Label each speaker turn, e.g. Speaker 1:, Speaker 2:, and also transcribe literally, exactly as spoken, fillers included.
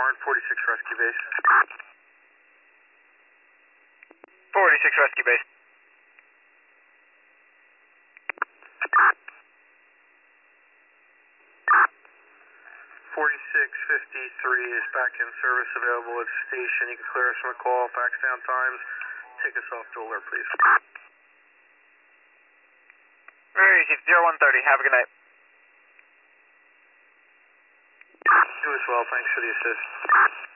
Speaker 1: Warren, forty-six Rescue Base.
Speaker 2: forty-six Rescue Base.
Speaker 1: forty-six fifty-three is back in service, available at station. You can clear us from a call, fax down times. Take us off to alert, please.
Speaker 2: Very easy, zero one thirty, have a good night.
Speaker 1: You as well, thanks for the assist.